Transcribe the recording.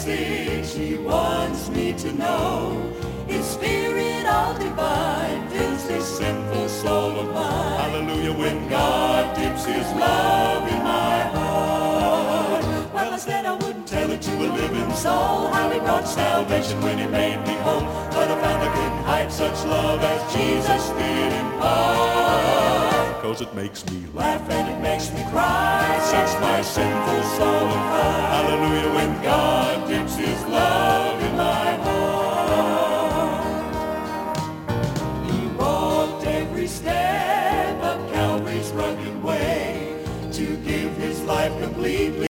message he wants me to know. His spirit all divine fills this sinful soul of mine. Hallelujah. When God dips his love in my heart, well, I said I wouldn't tell it to a living soul, how he brought salvation when he made me whole. But I found I couldn't hide such love as Jesus did impart. Because it makes me Laugh and it makes me cry, sets my sinful soul on fire. Hallelujah. When God dips his love in my heart. He walked every step of Calvary's rugged way to give his life completely.